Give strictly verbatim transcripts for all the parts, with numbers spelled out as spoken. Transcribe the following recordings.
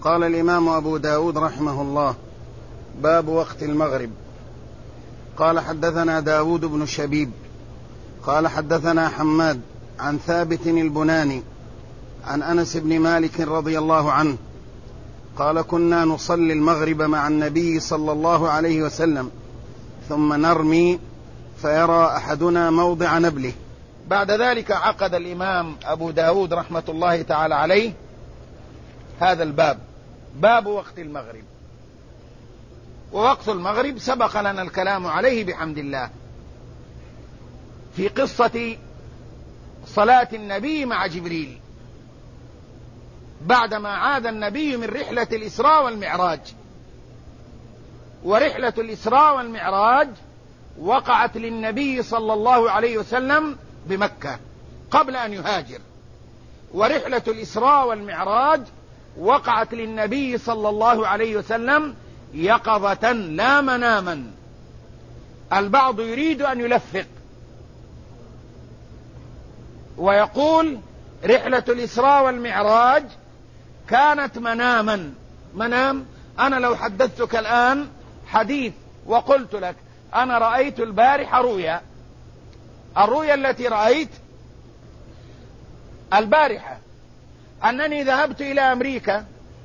قال الإمام أبو داود رحمه الله: باب وقت المغرب. قال: حدثنا داود بن شبيب قال حدثنا حماد عن ثابت البناني عن أنس بن مالك رضي الله عنه قال: كنا نصلي المغرب مع النبي صلى الله عليه وسلم ثم نرمي فيرى أحدنا موضع نبله. بعد ذلك عقد الإمام أبو داود رحمة الله تعالى عليه هذا الباب، باب وقت المغرب. ووقت المغرب سبق لنا الكلام عليه بحمد الله في قصة صلاة النبي مع جبريل بعدما عاد النبي من رحلة الإسراء والمعراج. ورحلة الإسراء والمعراج وقعت للنبي صلى الله عليه وسلم بمكة قبل أن يهاجر، ورحلة الإسراء والمعراج وقعت للنبي صلى الله عليه وسلم يقظة لا مناما. البعض يريد أن يلفق ويقول رحلة الإسراء والمعراج كانت مناما. منام؟ أنا لو حدثتك الآن حديث وقلت لك أنا رأيت البارحة رؤيا، الرؤيا التي رأيت البارحة أنني ذهبت إلى أمريكا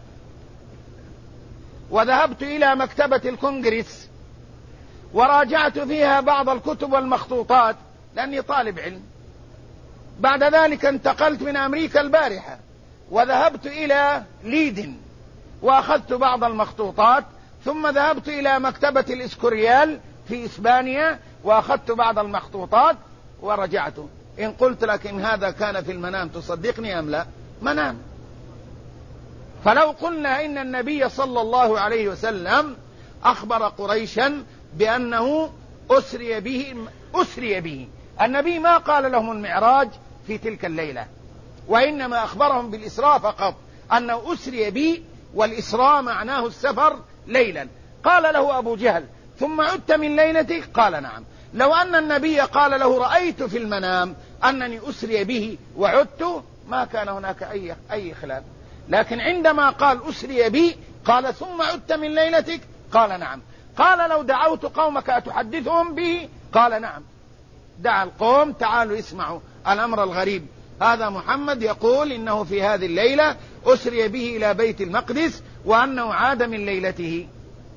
وذهبت إلى مكتبة الكونغرس وراجعت فيها بعض الكتب والمخطوطات لأني طالب علم. بعد ذلك انتقلت من أمريكا البارحة وذهبت إلى ليدن وأخذت بعض المخطوطات، ثم ذهبت إلى مكتبة الإسكوريال في إسبانيا وأخذت بعض المخطوطات ورجعت. إن قلت لك إن هذا كان في المنام تصدقني أم لا؟ منام. فلو قلنا إن النبي صلى الله عليه وسلم أخبر قريشا بأنه أسري به أسري به النبي ما قال لهم المعراج في تلك الليلة، وإنما أخبرهم بالإسراء فقط، أنه أسري به، والإسراء معناه السفر ليلا. قال له أبو جهل: ثم عدت من ليلتك؟ قال: نعم. لو أن النبي قال له رأيت في المنام أنني أسري به وعدت ما كان هناك أي أي خلاف، لكن عندما قال أسري بي قال: ثم عدت من ليلتك؟ قال: نعم. قال: لو دعوت قومك أتحدثهم به؟ قال: نعم. دعا القوم: تعالوا اسمعوا الأمر الغريب، هذا محمد يقول إنه في هذه الليلة أسري به إلى بيت المقدس وأنه عاد من ليلته.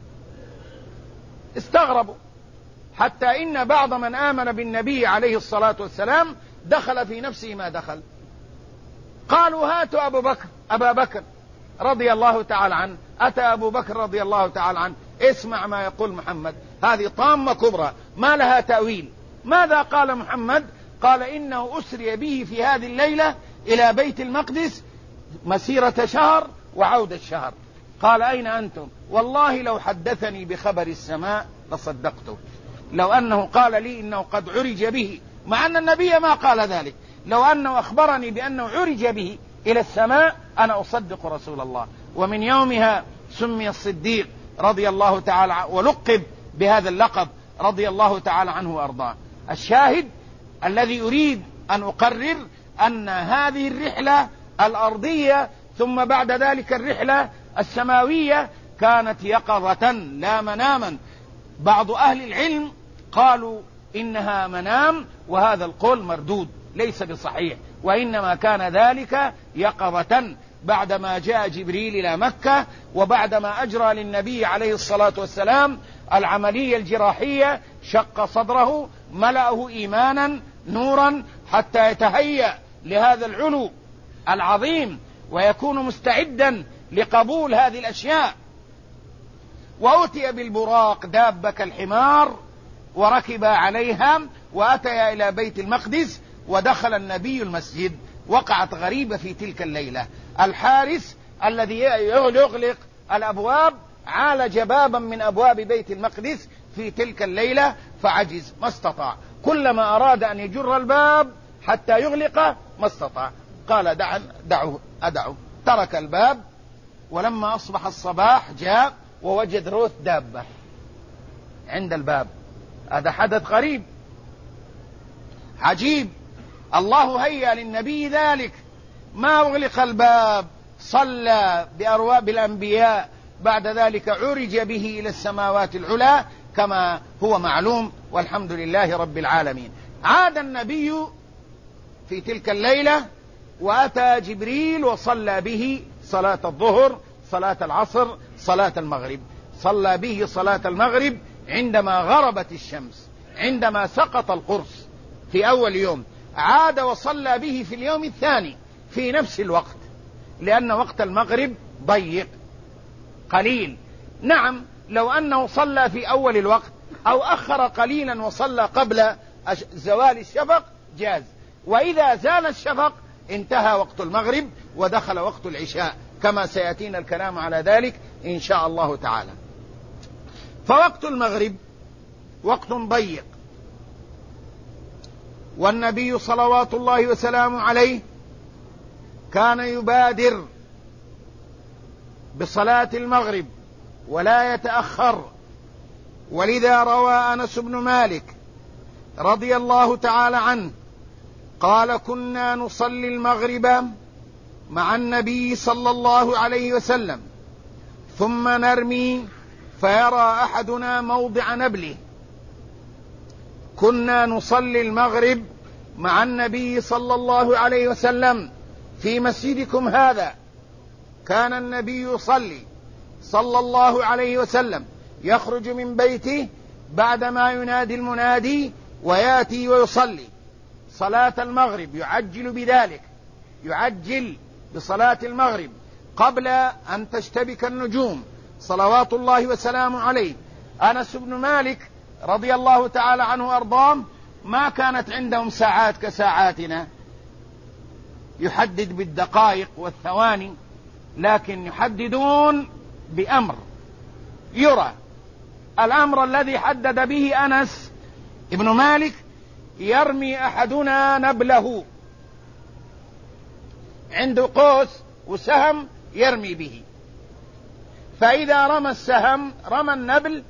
استغربوا، حتى إن بعض من آمن بالنبي عليه الصلاة والسلام دخل في نفسه ما دخل. قالوا: هاتوا أبو بكر أبا بكر رضي الله تعالى عنه. أتى أبو بكر رضي الله تعالى عنه: اسمع ما يقول محمد، هذه طامة كبرى ما لها تأويل. ماذا قال محمد؟ قال: إنه أسري به في هذه الليلة إلى بيت المقدس مسيرة شهر وعودة شهر. قال: أين أنتم؟ والله لو حدثني بخبر السماء لصدقته. لو أنه قال لي إنه قد عرج به، مع أن النبي ما قال ذلك، لو أنه أخبرني بأنه عرج به إلى السماء أنا أصدق رسول الله. ومن يومها سمي الصديق رضي الله تعالى عنه ولقب بهذا اللقب رضي الله تعالى عنه وأرضاه. الشاهد الذي يريد أن أقرر أن هذه الرحلة الأرضية ثم بعد ذلك الرحلة السماوية كانت يقظة لا مناما. بعض أهل العلم قالوا إنها منام، وهذا القول مردود ليس بصحيح، وإنما كان ذلك يقظة بعدما جاء جبريل إلى مكة وبعدما أجرى للنبي عليه الصلاة والسلام العملية الجراحية، شق صدره ملأه إيمانا نورا حتى يتهيأ لهذا العلو العظيم ويكون مستعدا لقبول هذه الأشياء. وأتي بالبراق دابة كالحمار وركب عليها وأتيا إلى بيت المقدس ودخل النبي المسجد. وقعت غريبة في تلك الليلة، الحارس الذي يغلق الأبواب عالج بابا من أبواب بيت المقدس في تلك الليلة فعجز، ما استطاع، كلما أراد أن يجر الباب حتى يغلقه ما استطاع. قال: دع دعوه أدعو. ترك الباب، ولما أصبح الصباح جاء ووجد روث دابة عند الباب. هذا حدث غريب عجيب. الله هيأ للنبي ذلك، ما أغلق الباب صلى بأرواح الأنبياء، بعد ذلك عرج به إلى السماوات العلى كما هو معلوم، والحمد لله رب العالمين. عاد النبي في تلك الليلة وأتى جبريل وصلى به صلاة الظهر، صلاة العصر، صلاة المغرب. صلى به صلاة المغرب عندما غربت الشمس، عندما سقط القرص في أول يوم. عاد وصلى به في اليوم الثاني في نفس الوقت، لأن وقت المغرب ضيق قليل. نعم، لو أنه صلى في أول الوقت أو أخر قليلا وصلى قبل زوال الشفق جاز، وإذا زال الشفق انتهى وقت المغرب ودخل وقت العشاء، كما سيأتينا الكلام على ذلك إن شاء الله تعالى. فوقت المغرب وقت ضيق، والنبي صلوات الله وسلامه عليه كان يبادر بصلاة المغرب ولا يتأخر. ولذا روى أنس بن مالك رضي الله تعالى عنه قال: كنا نصلي المغرب مع النبي صلى الله عليه وسلم ثم نرمي فيرى أحدنا موضع نبله. كنا نصلي المغرب مع النبي صلى الله عليه وسلم في مسجدكم هذا. كان النبي يصلي صلى الله عليه وسلم، يخرج من بيته بعدما ينادي المنادي ويأتي ويصلي صلاة المغرب، يعجل بذلك، يعجل بصلاة المغرب قبل أن تشتبك النجوم صلوات الله وسلامه عليه. أنس بن مالك رضي الله تعالى عنه وأرضاه ما كانت عندهم ساعات كساعاتنا يحدد بالدقائق والثواني، لكن يحددون بأمر يرى. الأمر الذي حدد به أنس ابن مالك: يرمي أحدنا نبله، عنده قوس وسهم يرمي به، فإذا رمى السهم رمى النبل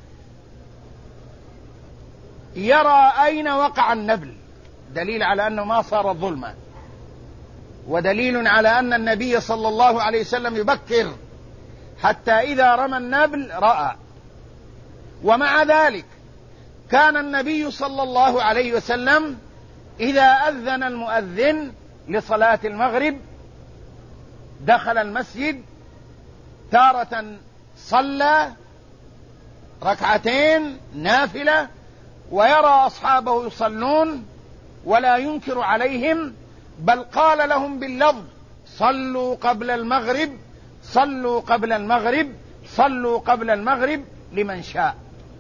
يرى أين وقع النبل، دليل على أنه ما صار ظلما، ودليل على أن النبي صلى الله عليه وسلم يبكر حتى إذا رمى النبل رأى. ومع ذلك كان النبي صلى الله عليه وسلم إذا أذن المؤذن لصلاة المغرب دخل المسجد، تارة صلى ركعتين نافلة ويرى أصحابه يصلون ولا ينكر عليهم، بل قال لهم باللفظ: صلوا قبل المغرب، صلوا قبل المغرب، صلوا قبل المغرب لمن شاء.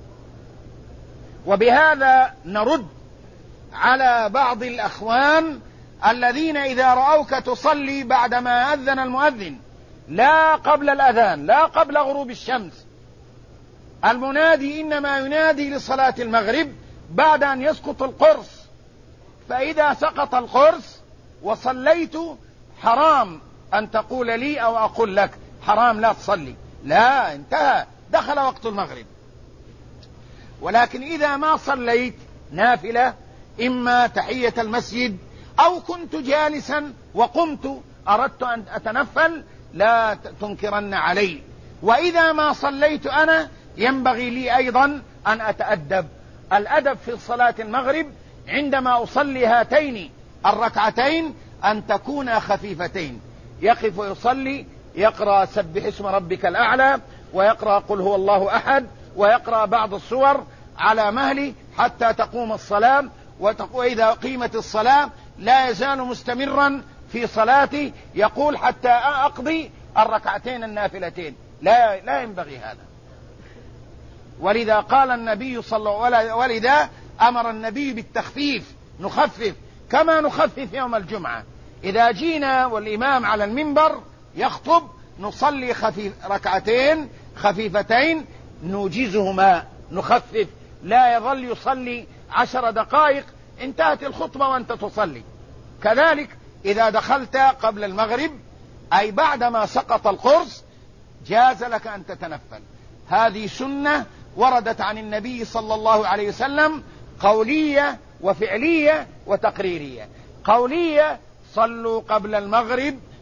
وبهذا نرد على بعض الأخوان الذين إذا رأوك تصلي بعدما أذن المؤذن، لا قبل الأذان، لا قبل غروب الشمس، المنادي إنما ينادي لصلاة المغرب بعد أن يسقط القرص، فإذا سقط القرص وصليت حرام أن تقول لي أو أقول لك حرام لا تصلي، لا، انتهى، دخل وقت المغرب. ولكن إذا ما صليت نافلة، إما تحية المسجد أو كنت جالسا وقمت أردت أن أتنفل، لا تنكرن علي. وإذا ما صليت أنا ينبغي لي أيضا أن أتأدب. الأدب في صلاة المغرب عندما أصلي هاتين الركعتين أن تكونا خفيفتين، يقف ويصلي يقرأ سبح اسم ربك الأعلى، ويقرأ قل هو الله أحد، ويقرأ بعض السور على مهله حتى تقوم الصلاة. وإذا قيمت الصلاة لا يزال مستمرا في صلاته يقول حتى أقضي الركعتين النافلتين، لا لا ينبغي هذا. ولذا قال النبي صلى الله عليه وسلم، ولذا أمر النبي بالتخفيف، نخفف كما نخفف يوم الجمعة. إذا جينا والإمام على المنبر يخطب نصلي خفيف ركعتين خفيفتين نوجزهما، نخفف، لا يظل يصلي عشر دقائق انتهت الخطبة وأنت تصلي. كذلك إذا دخلت قبل المغرب أي بعدما سقط القرص جاز لك أن تتنفل. هذه سنة وردت عن النبي صلى الله عليه وسلم، قولية وفعلية وتقريرية. قولية: صلوا قبل المغرب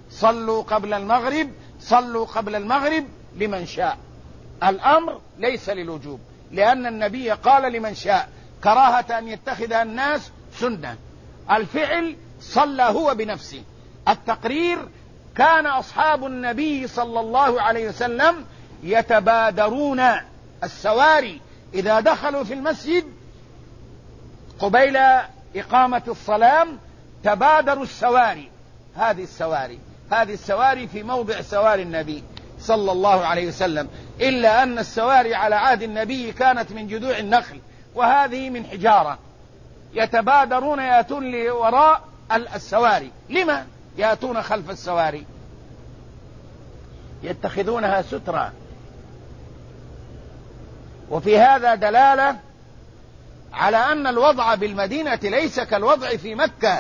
صلوا قبل المغرب، صلوا قبل المغرب لمن شاء. الأمر ليس للوجوب، لأن النبي قال لمن شاء كراهة أن يتخذها الناس سنة. الفعل صلى هو بنفسه. التقرير كان أصحاب النبي صلى الله عليه وسلم يتبادرون السواري إذا دخلوا في المسجد قبيل إقامة الصلاة، تبادروا السواري. هذه السواري هذه السواري في موضع سواري النبي صلى الله عليه وسلم، إلا أن السواري على عهد النبي كانت من جذوع النخل، وهذه من حجارة. يتبادرون يأتون لوراء السواري. لما يأتون خلف السواري؟ يتخذونها سترة. وفي هذا دلالة على أن الوضع بالمدينة ليس كالوضع في مكة.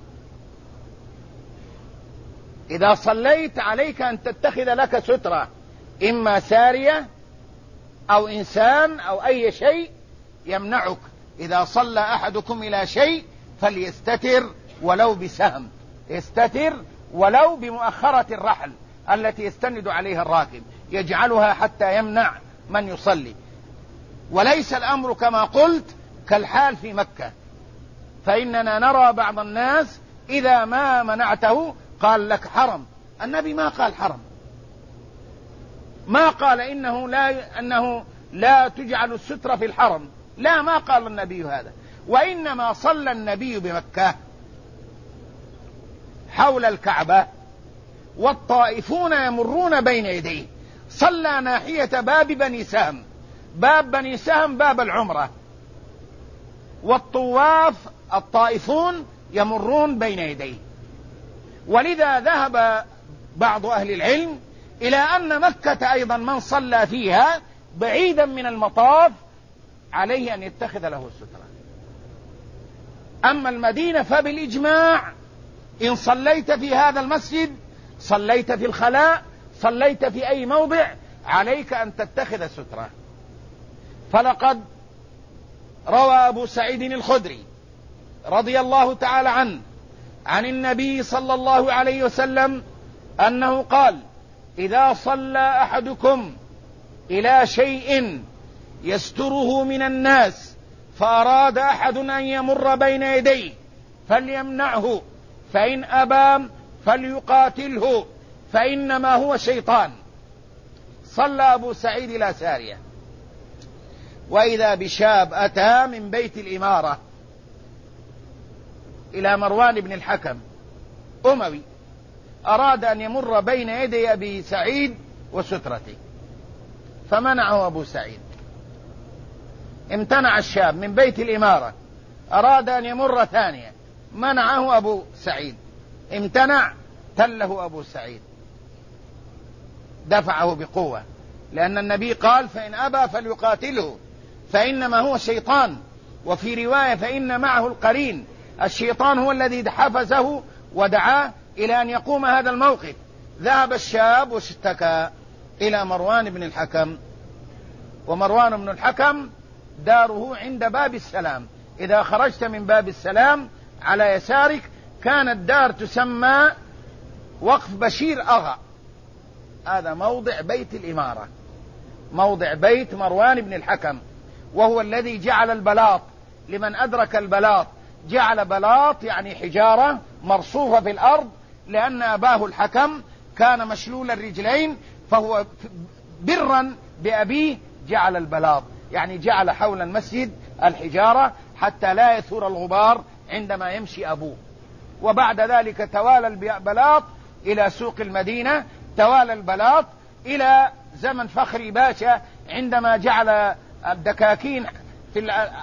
إذا صليت عليك أن تتخذ لك سترة، إما سارية أو إنسان أو أي شيء يمنعك. إذا صلى أحدكم إلى شيء فليستتر ولو بسهم، يستتر ولو بمؤخرة الرحل التي يستند عليها الراكب، يجعلها حتى يمنع من يصلي. وليس الأمر كما قلت كالحال في مكة، فإننا نرى بعض الناس إذا ما منعته قال لك حرم. النبي ما قال حرم، ما قال إنه لا, أنه لا تجعل السترة في الحرم، لا، ما قال النبي هذا. وإنما صلى النبي بمكة حول الكعبة والطائفون يمرون بين يديه، صلى ناحية باب بني سهم. باب بني سهم باب العمرة، والطواف الطائفون يمرون بين يديه. ولذا ذهب بعض أهل العلم إلى أن مكة أيضا من صلى فيها بعيدا من المطاف عليه أن يتخذ له السترة. أما المدينة فبالإجماع إن صليت في هذا المسجد، صليت في الخلاء، صليت في أي موضع، عليك أن تتخذ سترة. فلقد روى أبو سعيد الخدري رضي الله تعالى عنه عن النبي صلى الله عليه وسلم أنه قال: إذا صلى أحدكم إلى شيء يستره من الناس فأراد أحد أن يمر بين يديه فليمنعه، فإن أبى فليقاتله، فإنما هو شيطان. صلى أبو سعيد إلى سارية، وإذا بشاب أتى من بيت الإمارة إلى مروان بن الحكم أموي، أراد أن يمر بين يدي أبي سعيد وسترته، فمنعه أبو سعيد. امتنع الشاب من بيت الإمارة، أراد أن يمر ثانية، منعه أبو سعيد، امتنع، تله أبو سعيد، دفعه بقوة، لأن النبي قال: فإن أبى فليقاتله، فإنما هو شيطان. وفي رواية: فإن معه القرين. الشيطان هو الذي حفزه ودعاه إلى أن يقوم هذا الموقف. ذهب الشاب واشتكى إلى مروان بن الحكم، ومروان بن الحكم داره عند باب السلام. إذا خرجت من باب السلام على يسارك كانت دار تسمى وقف بشير أغا، هذا موضع بيت الإمارة، موضع بيت مروان بن الحكم، وهو الذي جعل البلاط. لمن أدرك البلاط، جعل بلاط يعني حجارة مرصوفة في الأرض، لأن أباه الحكم كان مشلول الرجلين، فهو برا بأبيه جعل البلاط، يعني جعل حول المسجد الحجارة حتى لا يثور الغبار عندما يمشي أبوه. وبعد ذلك توالى البلاط إلى سوق المدينة، توالى البلاط إلى زمن فخري باشا عندما جعل الدكاكين في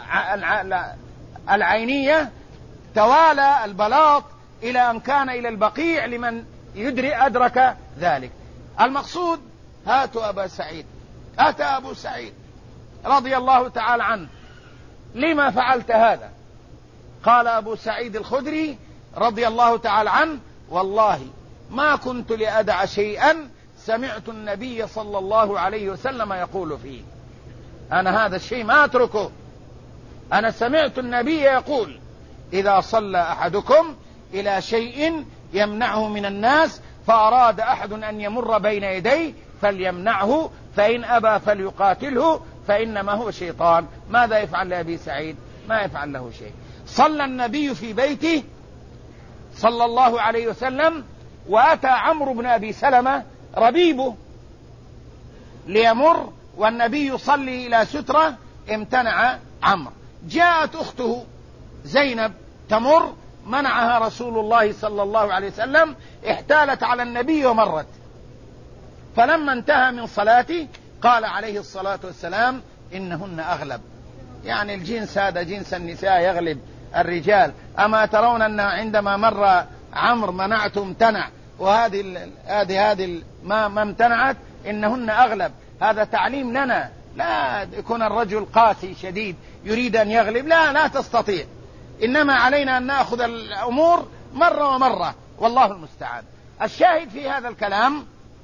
العينية، توالى البلاط إلى أن كان إلى البقيع لمن يدري أدرك ذلك. المقصود: هاتوا أبا سعيد. أتى أبو سعيد رضي الله تعالى عنه: لما فعلت هذا؟ قال أبو سعيد الخدري رضي الله تعالى عنه: والله ما كنت لأدع شيئا سمعت النبي صلى الله عليه وسلم يقول فيه. أنا هذا الشيء ما أتركه، أنا سمعت النبي يقول: إذا صلى أحدكم إلى شيء يمنعه من الناس فأراد أحد أن يمر بين يديه فليمنعه، فإن أبى فليقاتله، فإنما هو شيطان. ماذا يفعل لأبي سعيد؟ ما يفعل له شيء. صلى النبي في بيته صلى الله عليه وسلم، وأتى عمرو بن أبي سلمة ربيبه ليمر، والنبي يصلي إلى سترة، امتنع عمرو. جاءت أخته زينب تمر، منعها رسول الله صلى الله عليه وسلم، احتالت على النبي ومرت. فلما انتهى من صلاته قال عليه الصلاة والسلام: إنهن أغلب، يعني الجنس هذا جنس النساء يغلب الرجال. أما ترون أن عندما مر عمرو منعته امتنع، وهذه هذه هذه ما ما امتنعت، إنهن أغلب. هذا تعليم لنا، لا يكون الرجل قاسي شديد يريد أن يغلب، لا لا تستطيع. إنما علينا أن نأخذ الأمور مرة ومرة، والله المستعان. الشاهد في هذا الكلام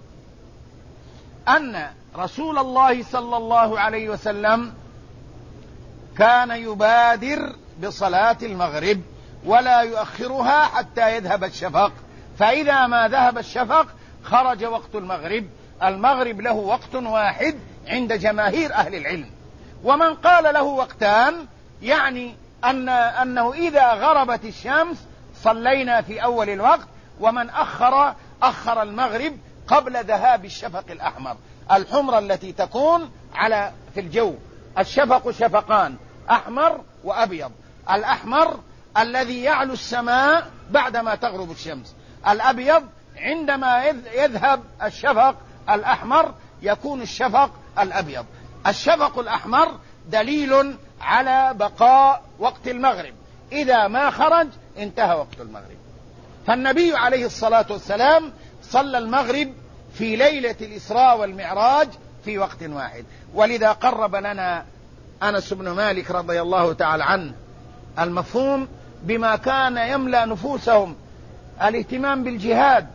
أن رسول الله صلى الله عليه وسلم كان يبادر بصلاة المغرب ولا يؤخرها حتى يذهب الشفق، فإذا ما ذهب الشفق خرج وقت المغرب. المغرب له وقت واحد عند جماهير أهل العلم، ومن قال له وقتان يعني أن أنه إذا غربت الشمس صلينا في أول الوقت، ومن أخر أخر المغرب قبل ذهاب الشفق الأحمر، الحمرة التي تكون على في الجو. الشفق شفقان، أحمر وأبيض. الأحمر الذي يعلو السماء بعدما تغرب الشمس، الأبيض عندما يذهب الشفق الأحمر يكون الشفق الأبيض. الشفق الأحمر دليل على بقاء وقت المغرب، إذا ما خرج انتهى وقت المغرب. فالنبي عليه الصلاة والسلام صلى المغرب في ليلة الإسراء والمعراج في وقت واحد. ولذا قرب لنا أنس بن مالك رضي الله تعالى عنه المفهوم بما كان يملأ نفوسهم: الاهتمام بالجهاد،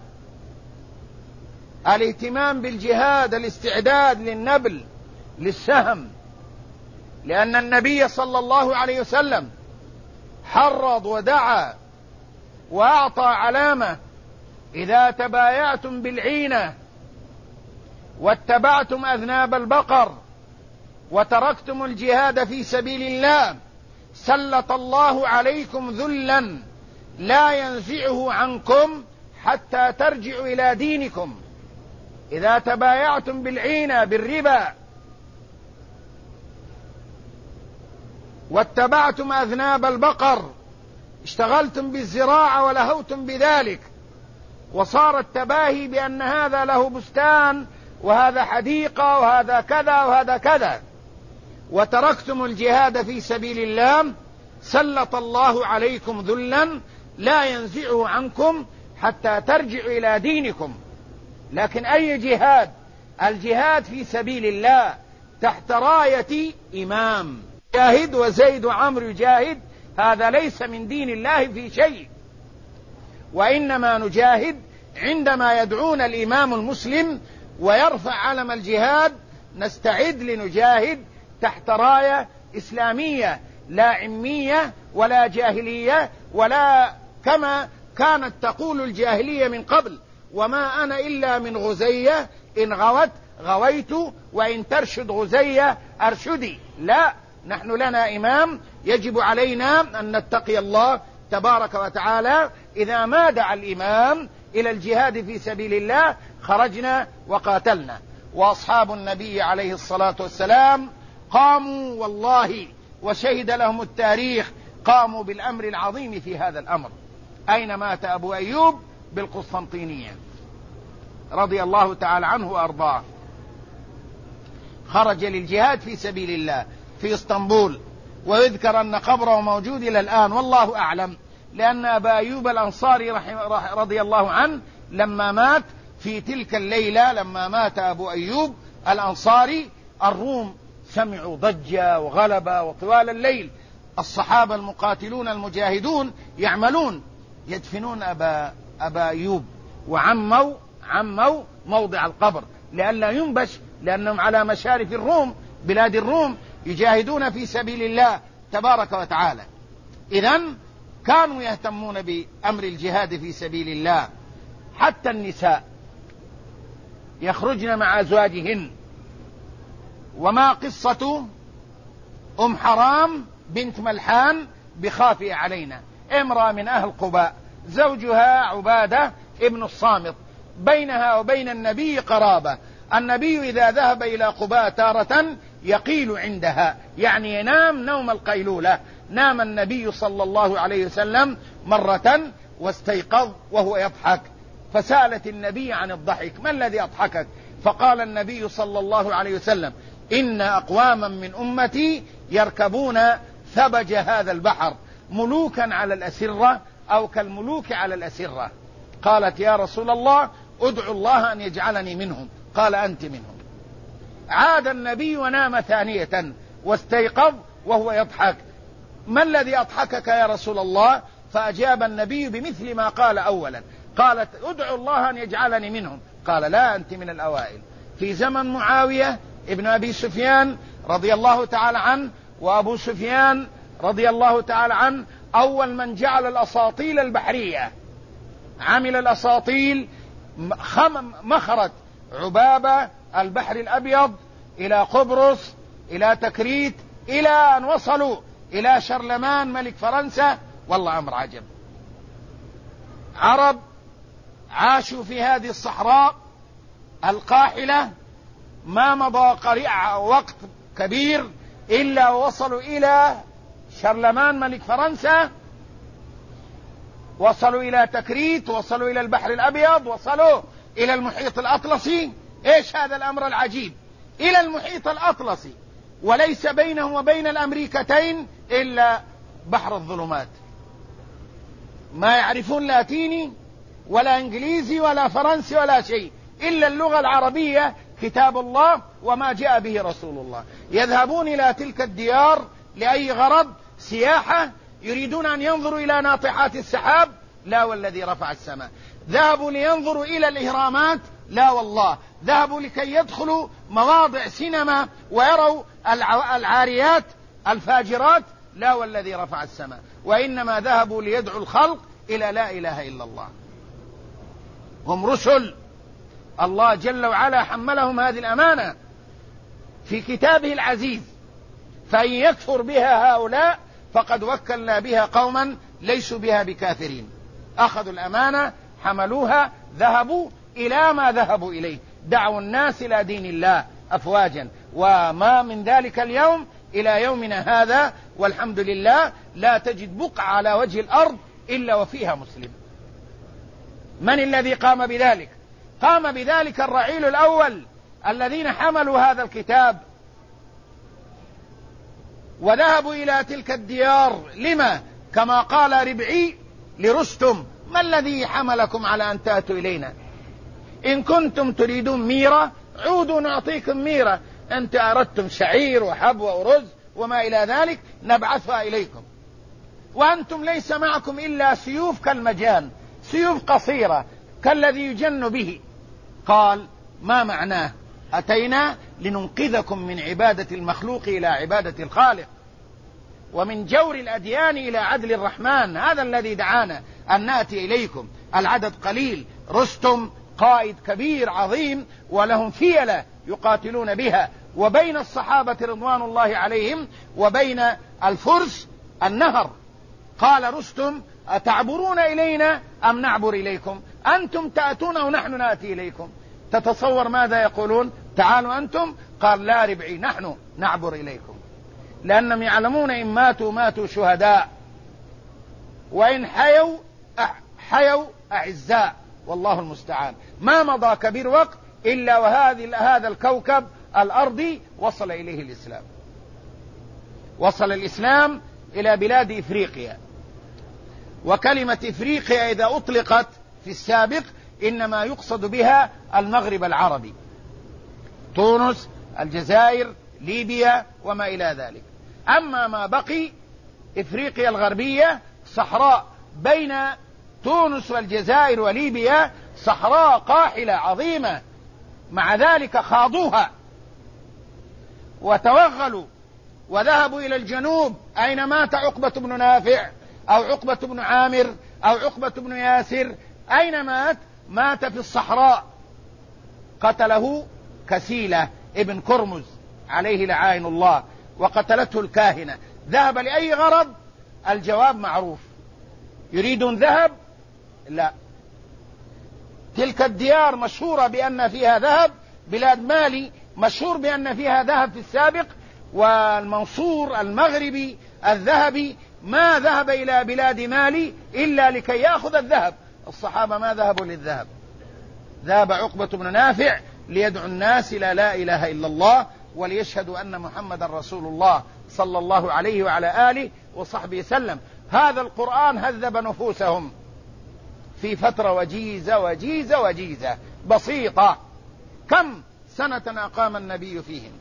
الاهتمام بالجهاد، الاستعداد للنبل للسهم، لأن النبي صلى الله عليه وسلم حرض ودعا وأعطى علامة: إذا تبايعتم بالعينة واتبعتم أذناب البقر وتركتم الجهاد في سبيل الله سلط الله عليكم ذلا لا ينزعه عنكم حتى ترجعوا إلى دينكم. إذا تبايعتم بالعينة بالربا واتبعتم أذناب البقر، اشتغلتم بالزراعة ولهوتم بذلك، وصار التباهي بأن هذا له بستان وهذا حديقة وهذا كذا وهذا كذا، وتركتم الجهاد في سبيل الله سلط الله عليكم ذلا لا ينزعه عنكم حتى ترجعوا إلى دينكم. لكن أي جهاد؟ الجهاد في سبيل الله تحت راية إمام جاهد، وزيد وعمرو يجاهد، هذا ليس من دين الله في شيء. وإنما نجاهد عندما يدعون الإمام المسلم ويرفع علم الجهاد، نستعد لنجاهد تحت راية إسلامية، لا عمية ولا جاهلية، ولا كما كانت تقول الجاهلية من قبل: وما أنا إلا من غزية، إن غوت غويت وإن ترشد غزية أرشدي. لا، نحن لنا إمام، يجب علينا أن نتقي الله تبارك وتعالى. إذا ما دعا الإمام إلى الجهاد في سبيل الله خرجنا وقاتلنا. وأصحاب النبي عليه الصلاة والسلام قاموا والله، وشهد لهم التاريخ، قاموا بالأمر العظيم في هذا الأمر. أين مات أبو أيوب؟ بالقسطنطينية رضي الله تعالى عنه وأرضاه. خرج للجهاد في سبيل الله في اسطنبول، ويذكر أن قبره موجود إلى الآن، والله أعلم، لأن أبا أيوب الأنصاري رضي الله عنه لما مات في تلك الليلة، لما مات أبو أيوب الأنصاري، الروم سمعوا ضجة وغلبة، وطوال الليل الصحابة المقاتلون المجاهدون يعملون يدفنون أبا, أبا أيوب، وعموا عموا موضع القبر لئلا ينبش، لأنهم على مشارف الروم، بلاد الروم، يجاهدون في سبيل الله تبارك وتعالى. إذن كانوا يهتمون بأمر الجهاد في سبيل الله. حتى النساء يخرجن مع أزواجهن. وما قصة أم حرام بنت ملحان بخافية علينا؟ امرأة من أهل قباء، زوجها عبادة ابن الصامت، بينها وبين النبي قرابة. النبي إذا ذهب إلى قباء تارة يقيل عندها، يعني ينام نوم القيلولة. نام النبي صلى الله عليه وسلم مرة واستيقظ وهو يضحك، فسألت النبي عن الضحك: ما الذي أضحكك؟ فقال النبي صلى الله عليه وسلم: إن أقواما من أمتي يركبون ثبج هذا البحر ملوكا على الأسرة أو كالملوك على الأسرة. قالت: يا رسول الله ادعو الله أن يجعلني منهم. قال: أنت منهم. عاد النبي ونام ثانية واستيقظ وهو يضحك: ما الذي أضحكك يا رسول الله؟ فأجاب النبي بمثل ما قال أولا. قالت: ادعو الله أن يجعلني منهم. قال: لا، أنت من الأوائل. في زمن معاوية ابن أبي سفيان رضي الله تعالى عنه، وأبو سفيان رضي الله تعالى عنه أول من جعل الأساطيل البحرية، عمل الأساطيل مخرج عبابة البحر الأبيض إلى قبرص إلى تكريت إلى أن وصلوا إلى شرلمان ملك فرنسا. والله أمر عجب. عرب عاشوا في هذه الصحراء القاحلة، ما مضى قريع وقت كبير إلا وصلوا إلى شرلمان ملك فرنسا، وصلوا إلى تكريت، وصلوا إلى البحر الأبيض، وصلوا إلى المحيط الأطلسي. إيش هذا الأمر العجيب؟ إلى المحيط الأطلسي، وليس بينهم وبين الأمريكتين إلا بحر الظلمات. ما يعرفون لاتيني ولا إنجليزي ولا فرنسي ولا شيء إلا اللغة العربية، كتاب الله وما جاء به رسول الله. يذهبون إلى تلك الديار لأي غرض؟ سياحة؟ يريدون أن ينظروا إلى ناطحات السحاب؟ لا والذي رفع السماء. ذهبوا لينظروا إلى الإهرامات؟ لا والله. ذهبوا لكي يدخلوا مواضع سينما ويروا العاريات الفاجرات؟ لا والذي رفع السماء. وإنما ذهبوا ليدعوا الخلق إلى لا إله إلا الله. هم رسل، الله جل وعلا حملهم هذه الأمانة في كتابه العزيز، فإن يكفر بها هؤلاء فقد وكلنا بها قوما ليسوا بها بكافرين. أخذوا الأمانة، حملوها، ذهبوا إلى ما ذهبوا إليه، دعوا الناس إلى دين الله أفواجا. وما من ذلك اليوم إلى يومنا هذا والحمد لله لا تجد بقعة على وجه الأرض إلا وفيها مسلم. من الذي قام بذلك؟ قام بذلك الرعيل الأول الذين حملوا هذا الكتاب وذهبوا إلى تلك الديار. لما؟ كما قال ربعي لرستم: ما الذي حملكم على أن تأتوا إلينا؟ إن كنتم تريدون ميرة عودوا نعطيكم ميرة، أنت أردتم شعير وحبوة ورز وما إلى ذلك نبعثها إليكم، وأنتم ليس معكم إلا سيوف كالمجان، سيوف قصيرة كالذي يجن به. قال: ما معناه؟ أتينا لننقذكم من عبادة المخلوق إلى عبادة الخالق، ومن جور الأديان إلى عدل الرحمن. هذا الذي دعانا أن نأتي إليكم. العدد قليل، رستم قائد كبير عظيم ولهم فيلة يقاتلون بها، وبين الصحابة رضوان الله عليهم وبين الفرس النهر. قال رستم: أتعبرون إلينا أم نعبر إليكم؟ أنتم تأتون ونحن نأتي إليكم. تتصور ماذا يقولون؟ تعالوا أنتم. قال: لا ربعي، نحن نعبر إليكم، لأنهم يعلمون إن ماتوا ماتوا شهداء، وإن حيوا حيوا أعزاء، والله المستعان. ما مضى كبير وقت إلا وهذه هذا الكوكب الأرضي وصل إليه الإسلام. وصل الإسلام إلى بلاد إفريقيا. وكلمة إفريقيا إذا أطلقت في السابق إنما يقصد بها المغرب العربي، تونس، الجزائر، ليبيا وما إلى ذلك. أما ما بقي إفريقيا الغربية صحراء بين تونس والجزائر وليبيا، صحراء قاحلة عظيمة، مع ذلك خاضوها وتوغلوا وذهبوا إلى الجنوب. أين مات عقبة بن نافع أو عقبة بن عامر أو عقبة بن ياسر؟ أين مات؟ مات في الصحراء، قتله كسيلة ابن كرمز عليه لعائن الله، وقتلته الكاهنة. ذهب لأي غرض؟ الجواب معروف. يريدون ذهب؟ لا. تلك الديار مشهورة بأن فيها ذهب، بلاد مالي مشهور بأن فيها ذهب في السابق، والمنصور المغربي الذهبي ما ذهب إلى بلاد مالي إلا لكي يأخذ الذهب. الصحابة ما ذهبوا للذهب، ذهب عقبة بن نافع ليدعو الناس إلى لا إله إلا الله وليشهدوا أن محمد رسول الله صلى الله عليه وعلى آله وصحبه وسلم. هذا القرآن هذب نفوسهم في فترة وجيزة وجيزة وجيزة بسيطة. كم سنة أقام النبي فيهم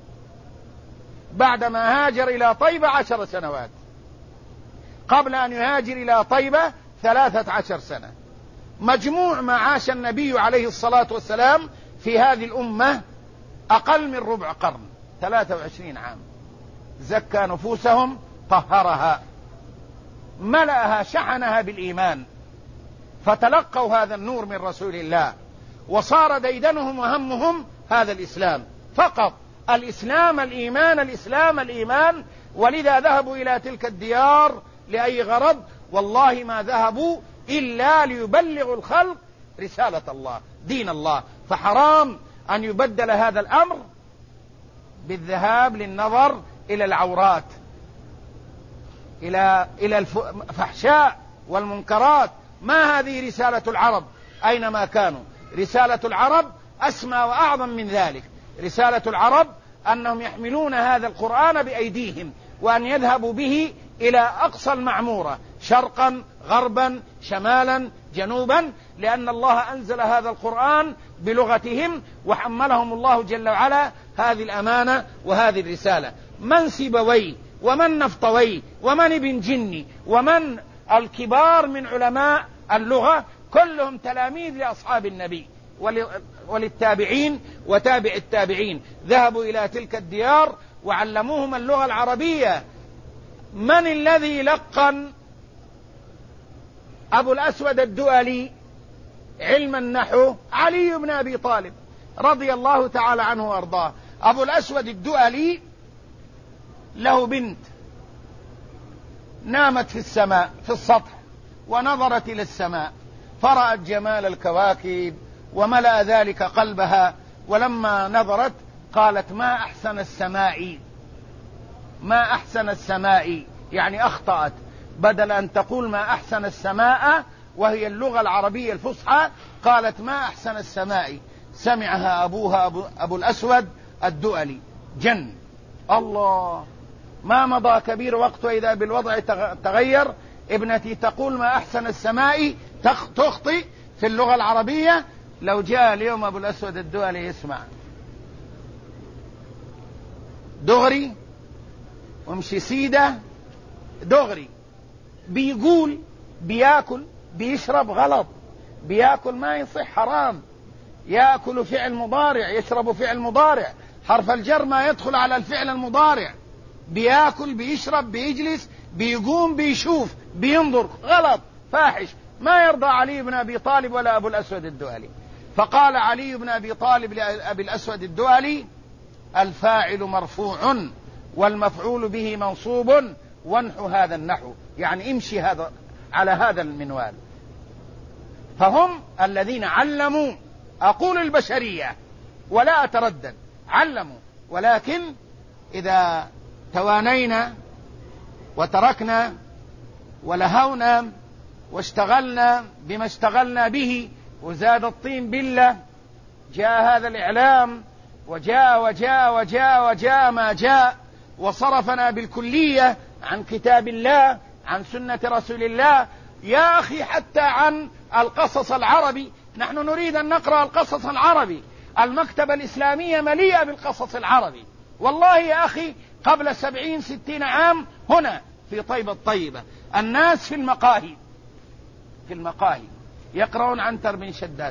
بعدما هاجر إلى طيبة؟ عشر سنوات. قبل أن يهاجر إلى طيبة ثلاثة عشر سنة. مجموع ما عاش النبي عليه الصلاة والسلام في هذه الأمة أقل من ربع قرن، ثلاثة وعشرين عام. زكى نفوسهم، طهرها، ملأها، شحنها بالإيمان، فتلقوا هذا النور من رسول الله، وصار ديدنهم وهمهم هذا الإسلام فقط. الإسلام الإيمان الإسلام الإيمان. ولذا ذهبوا إلى تلك الديار لأي غرض؟ والله ما ذهبوا إلا ليبلغوا الخلق رسالة الله، دين الله. فحرام أن يبدل هذا الأمر بالذهاب للنظر إلى العورات، إلى إلى الفحشاء والمنكرات. ما هذه رسالة العرب أينما كانوا. رسالة العرب أسمى وأعظم من ذلك. رسالة العرب أنهم يحملون هذا القرآن بأيديهم، وأن يذهبوا به إلى أقصى المعمورة، شرقا غربا شمالا جنوبا، لأن الله أنزل هذا القرآن بلغتهم، وحملهم الله جل وعلا هذه الأمانة وهذه الرسالة. من سيبويه ومن نفطويه ومن ابن جني ومن الكبار من علماء اللغة كلهم تلاميذ لأصحاب النبي وللتابعين وتابع التابعين. ذهبوا إلى تلك الديار وعلموهم اللغة العربية. من الذي لقن أبو الأسود الدؤلي علم النحو؟ علي بن أبي طالب رضي الله تعالى عنه وأرضاه. أبو الأسود الدؤلي له بنت نامت في السماء في السطح، ونظرت إلى السماء فرأت جمال الكواكب وملأ ذلك قلبها، ولما نظرت قالت: ما أحسن السماء، ما أحسن السماء، يعني أخطأت. بدل أن تقول ما أحسن السماء وهي اللغة العربية الفصحى، قالت ما أحسن السماء. سمعها أبوها أبو, أبو الأسود الدؤلي جن. الله، ما مضى كبير وقت وإذا بالوضع تغير. ابنتي تقول ما أحسن السماء، تخطئ في اللغة العربية. لو جاء اليوم أبو الأسود الدؤلي يسمع دغري ومشي سيدة دغري، بيقول بياكل بيشرب غلط. بياكل ما يصح، حرام. يأكل فعل مضارع، يشرب فعل مضارع، حرف الجر ما يدخل على الفعل المضارع. بياكل بيشرب بيجلس بيقوم بيشوف بينظر، غلط فاحش. ما يرضى علي بن أبي طالب ولا أبو الأسود الدؤلي. فقال علي بن أبي طالب لأبي الأسود الدؤلي: الفاعل مرفوع والمفعول به منصوب، وانحو هذا النحو، يعني امشي هذا على هذا المنوال. فهم الذين علموا، أقول البشرية ولا أتردد، علموا. ولكن إذا توانينا وتركنا ولهونا واشتغلنا بما اشتغلنا به وزاد الطين بلة، جاء هذا الإعلام وجاء وجاء وجاء وجاء ما جاء، وصرفنا بالكلية عن كتاب الله، عن سنة رسول الله. يا أخي حتى عن القصص العربي، نحن نريد أن نقرأ القصص العربي. المكتبة الإسلامية مليئة بالقصص العربي. والله يا أخي قبل سبعين ستين عام هنا في طيبة الطيبة الناس في المقاهي في المقاهي يقرؤون عنتر بن شداد،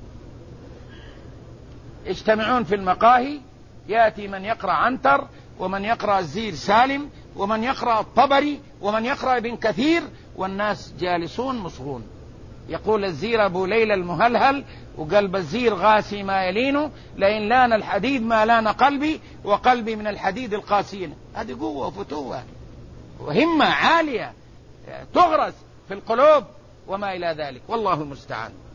يجتمعون في المقاهي، يأتي من يقرأ عنتر ومن يقرأ الزير سالم ومن يقرأ الطبري ومن يقرأ ابن كثير، والناس جالسون مصغون. يقول الزير أبو ليلى المهلهل وقلب الزير غاسي ما يلينه، لئن لان الحديد ما لان قلبي وقلبي من الحديد القاسين. هذه قوة وفتوة وهمة عالية تغرس في القلوب وما إلى ذلك، والله المستعان.